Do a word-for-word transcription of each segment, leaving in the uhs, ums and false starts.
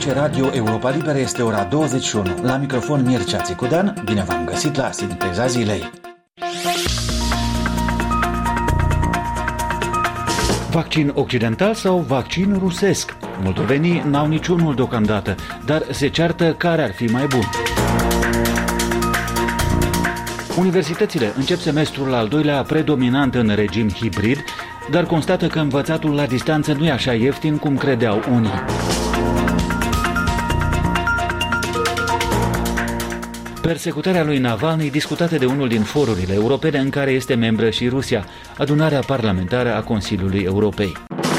Aici Radio Europa Liberă, este ora douăzeci și unu. La microfon Mircea Țicudean, bine v-am găsit la Sinteza Zilei. Vaccin occidental sau vaccin rusesc? Moldovenii n-au niciunul deocamdată, dar se ceartă care ar fi mai bun. Universitățile încep semestrul al doilea predominant în regim hibrid, dar constată că învățatul la distanță nu e așa ieftin cum credeau unii. Persecutarea lui Navalny discutată de unul din forurile europene în care este membră și Rusia, adunarea parlamentară a Consiliului Europei.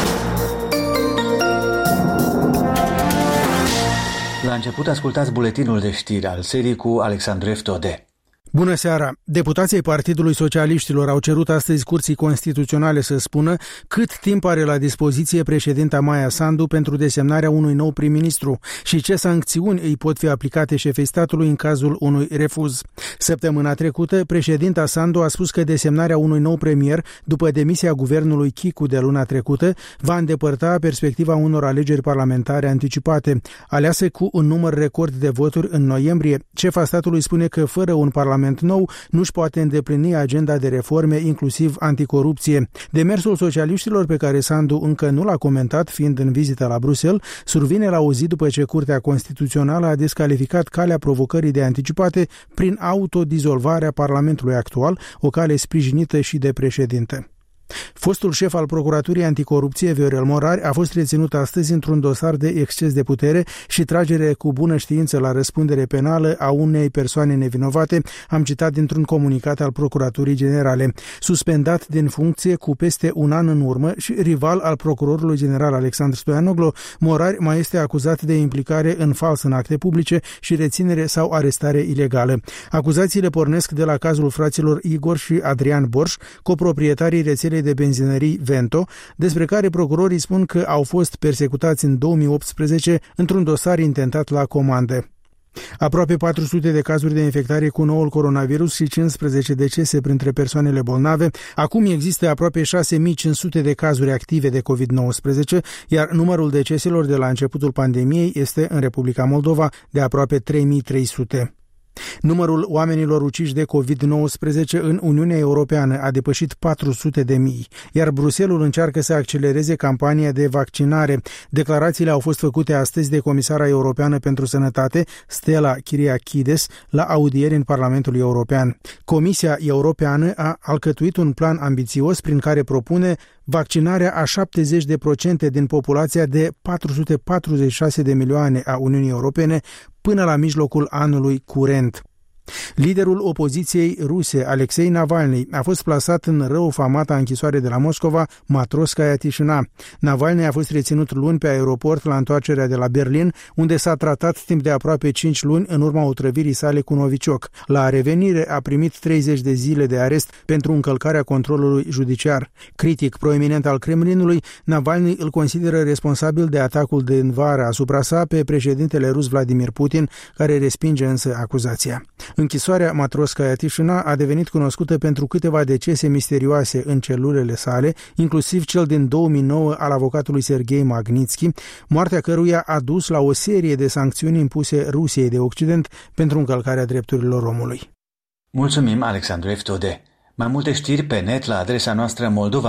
La început ascultați buletinul de știri al serii cu Alexandru Eftode. Bună seara! Deputații Partidului Socialiștilor au cerut astăzi Curții Constituționale să spună cât timp are la dispoziție președinta Maia Sandu pentru desemnarea unui nou prim-ministru și ce sancțiuni îi pot fi aplicate șefei statului în cazul unui refuz. Săptămâna trecută, președinta Sandu a spus că desemnarea unui nou premier, după demisia guvernului Chicu de luna trecută, va îndepărta perspectiva unor alegeri parlamentare anticipate. Aleasă cu un număr record de voturi în noiembrie, șefa statului spune că fără un parlament nou nu-și poate îndeplini agenda de reforme, inclusiv anticorupție. Demersul socialiștilor, pe care Sandu încă nu l-a comentat, fiind în vizită la Bruxelles, survine la o zi după ce Curtea Constituțională a descalificat calea provocării de anticipate prin autodizolvarea Parlamentului actual, o cale sprijinită și de președinte. Fostul șef al Procuraturii Anticorupție, Viorel Morari, a fost reținut astăzi într-un dosar de exces de putere și tragere cu bună știință la răspundere penală a unei persoane nevinovate, am citat dintr-un comunicat al Procuraturii Generale. Suspendat din funcție cu peste un an în urmă și rival al procurorului general Alexandru Stoianoglu, Morari mai este acuzat de implicare în fals în acte publice și reținere sau arestare ilegală. Acuzațiile pornesc de la cazul fraților Igor și Adrian Borș, coproprietarii rețelei de benzinării Vento, despre care procurorii spun că au fost persecutați în două mii optsprezece într-un dosar intentat la comandă. Aproape patru sute de cazuri de infectare cu noul coronavirus și cincisprezece decese printre persoanele bolnave. Acum există aproape șase mii cinci sute de cazuri active de covid nouăsprezece, iar numărul deceselor de la începutul pandemiei este în Republica Moldova de aproape trei mii trei sute. Numărul oamenilor uciși de covid nouăsprezece în Uniunea Europeană a depășit patru sute de mii, iar Bruxelles încearcă să accelereze campania de vaccinare. Declarațiile au fost făcute astăzi de Comisara Europeană pentru Sănătate, Stella Kyriakides, la audieri în Parlamentul European. Comisia Europeană a alcătuit un plan ambițios prin care propune vaccinarea a șaptezeci la sută din populația de patru sute patruzeci și șase de milioane a Uniunii Europene până la mijlocul anului curent. Liderul opoziției ruse, Alexei Navalny, a fost plasat în răufamata închisoare de la Moscova, Matroskaya Tișina. Navalny a fost reținut luni pe aeroport la întoarcerea de la Berlin, unde s-a tratat timp de aproape cinci luni în urma otrăvirii sale cu novicioc. La revenire a primit treizeci de zile de arest pentru încălcarea controlului judiciar. Critic proeminent al Kremlinului, Navalny îl consideră responsabil de atacul de vară asupra sa pe președintele rus Vladimir Putin, care respinge însă acuzația. Închisoarea Matroskaya Tișina a devenit cunoscută pentru câteva decese misterioase în celulele sale, inclusiv cel din două mii nouă al avocatului Serghei Magnitski, moartea căruia a dus la o serie de sancțiuni impuse Rusiei de Occident pentru încălcarea drepturilor omului. Mulțumim, Alexandru Eftode. Mai multe știri pe net la adresa noastră moldova